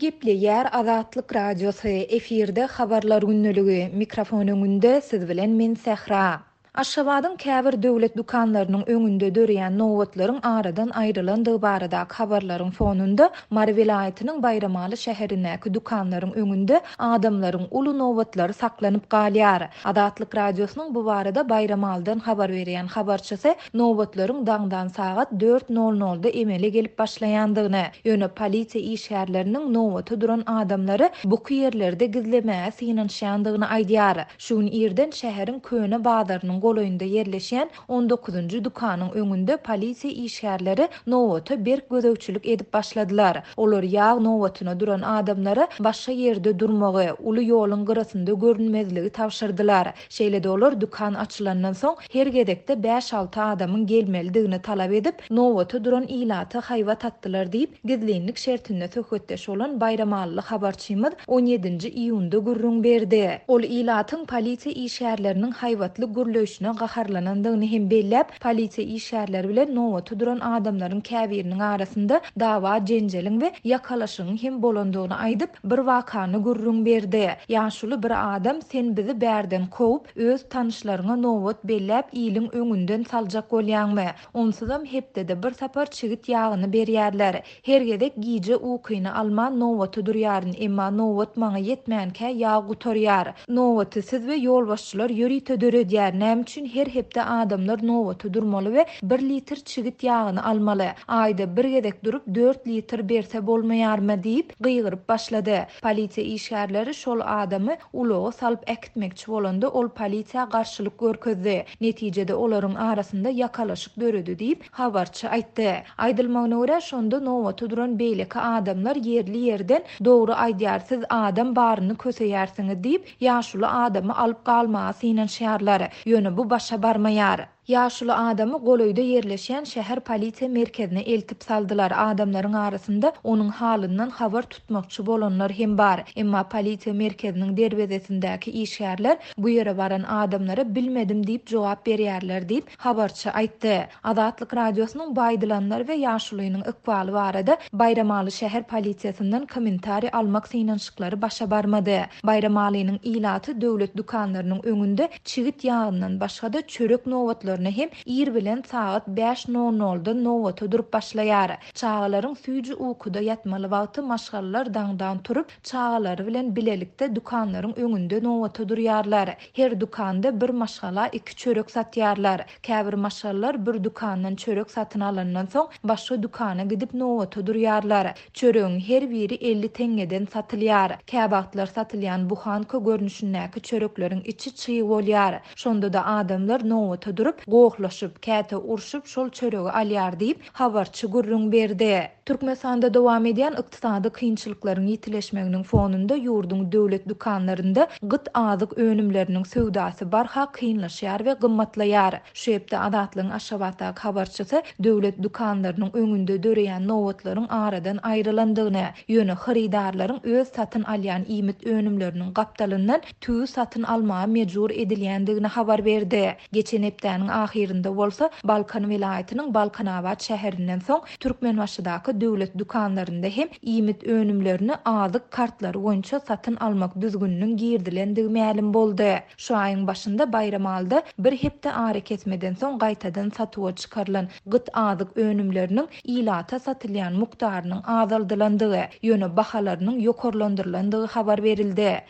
Gepleýär Azatlyk Radiosu efirde habarlar günnüligi mikrofon öňünde siz bilen men Sehra. Aşgabatyň käbir döwlet dukanlarynyň öňünde döreýän nowatlaryň aradan aýrylandygy barada habarlaryň fonunda Mary vilayatynyň Bayramaly şäherindäki dukanlaryň öňünde adamlaryň uly nowatlary saklanyp galýar. Azatlyk Radiosynyň bu barada Bayramaldan habar berýän habarçysy nowatlaryň daňdan sagat 4:00-da emele gelip başlaýandygyny, ýöne polisiýa işgärleriniň nowaty duran adamlary bu ýerlerde gizlemäge synanşýandygyny aýdýar. Şuň ýerden şäheriň köne bazarynyň goloýunda yerleşen 19-njy dukanyň öňünde polisiýa işgärleri nowaty berk gözegçilik edip başladylar. Olar ýag nowatyna duran adamlary başga ýerde durmagy, uly ýoluň gyrasynda görünmezligi tapşyrdylar. Şeýle-de olar dukan açylandan soň her gedekde 5-6 adamyň gelmelidigini talap edip nowaty duran ilaty haýwa tatdylar diýip gizlenlik şertinde söhbetdeş bolan Bayramaly habarçymyz 17-nji iýunda gürrüň berdi. Ol ilatyň polisiýa işgärleriniň haýwatly gürleşine gaharlanandygyny hem bellep, polisiýa işgärleri bilen nowaty duran adamlaryň käbiriniň arasynda dawa, jenjeliň we ýakalaşygyň hem bolandygyny aýdyp bir wakany gürrüň berdi. Ýaşuly bir adam sen bizi bärden kovup öz tanyşlaryňa nowat bellep ýylyň öňünden saljak bolýanmy? Onsuzam hepde bir sapar çigit ýagyny berýärler. Her gedek giýje ukyny alman nowaty durýaryn, emma nowat maňa ýetmänkä ýag gutarýar. Nowaty siz we ýolbaşçylar ýörite döredýär. Näme üçin her hepde adamlar nowaty durmaly we 1 litr çigit ýagyny almaly? Aýda bir gedek durup 4 litr berse bolmaýarmy diýip gıýgyryp başlady. Polisiýa işgärleri şol adamy uloga salyp äkitmekçi bolanda ol polisiýa garşylyk görkezdi. Netijede olaryň arasynda ýakalaşyk döredi diýip habarçy aýtdy. Aýdylmagyna görä şonda nowaty duran beýleki adamlar yerli ýerden dogry aýdýar, siz adam baryny köseýärsiňiz diýip ýaşuly adamy alyp galmagy synanşýarlar. Ýöne bu başa barmaýar. Ýaşuly adamy goloýda yerleşen şäher polisiýa merkezine eltip saldylar. Adamlaryň arasynda onuň halyndan habar tutmakçy bolanlar hem bar. Emma polisiýa merkeziniň derwezesindäki işgärler bu ýere baran adamlara bilmedim diýip jogap berýärler diýip habarçy aýtdy. Azatlyk Radiosynyň baýdylanlar we ýaşulynyň ykbaly barada Bayramaly şäher polisiýasyndan kommentari almak synanşyklary başa barmady. Bayramalynyň ilaty döwlet dukanlarynyň öňünde çigit ýagyndan başga-da çörek nowatlaryny hem ýer bilen saat 5:00-da nowaty durup başlaýar. Çağalaryň süýji ukuda ýatmaly wagty maşgallar daňdan turup çağalary bilen bilelikde dukanlaryň öňünde nowaty durýarlar. Her dukanda bir maşgala 2 çörek satýarlar. Käbir maşgallar bir dukandan çörek satyn alandan soň başga dukana gidip nowaty durýarlar. Çöregiň her biri 50 teňeden satylýar. Käbagtlar satylýan buhanka görnüşindäki çörekleriň içi çyý bolýar. Şonda da adamlar nowaty durup goğlaşyp, käte urşup şol çöregi alýar diýip habarçy gürrüň berdi. Türkmenistanda dowam edýän ykdysady kynçylyklaryň ýitileşmeginiň fonunda ýurdun döwlet dukanlarynda gyt azyk önümleriniň söwdasy barha kynlaşýar we gymmatlaýar. Şu ýepde Azatlygyň Aşgabatdaky habarçysy döwlet dukanlarynyň öňünde döreýän nowatlaryň aradan aýrylandygyny, ýöne haridarlaryň öz satyn alýan iýmit önümleriniň gapdalyndan tüý satyn almaga mejbur edilýändigini habar berdi. Geçen hepdäniň ahirinde bolsa Balkan vilayatynyň Balkanabad şäherinden soň Türkmenbaşydaky döwlet dukanlarynda hem iýmit önümlerini azyk kartlary boýunça satyn almak düzgünlüğün girdilendigi ma'lum boldy. Şu aýyň başynda Bayramalda bir hepde ara kesmeden soň gaýtadan satyga çykarylan gyt azyk önümleriniň ilata satylýan mukdarynyň azaldylandygy, ýöne bahalarynyň ýokarlandyrlandygy habar berildi.